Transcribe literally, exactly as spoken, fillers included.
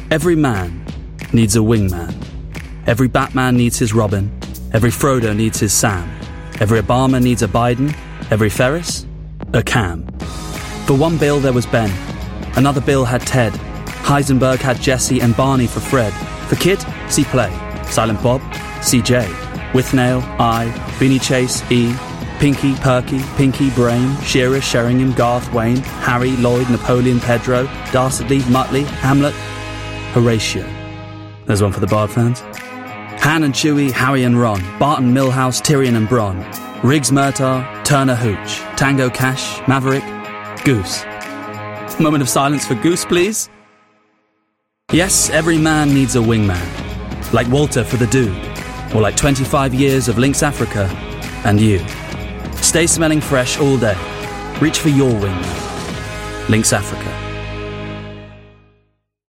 Every man needs a wingman. Every Batman needs his Robin. Every Frodo needs his Sam. Every Obama needs a Biden. Every Ferris, a Cam. For one Bill there was Ben. Another Bill had Ted. Heisenberg had Jesse and Barney for Fred. For Kid, see Play. Silent Bob, C J. Withnail, I. Beanie Chase, E. Pinky, Perky, Pinky, Brain, Shearer, Sheringham, Garth, Wayne, Harry, Lloyd, Napoleon, Pedro, Dastardly, Muttley, Hamlet, Horatio. There's one for the Bard fans. Han and Chewie, Harry and Ron, Barton, Milhouse, Tyrion and Bronn, Riggs, Murtaugh, Turner, Hooch, Tango, Cash, Maverick, Goose. Moment of silence for Goose, please. Yes, every man needs a wingman. Like Walter for the Dude, or like twenty-five years of Lynx Africa and you. Stay smelling fresh all day. Reach for your wingman. Lynx Africa.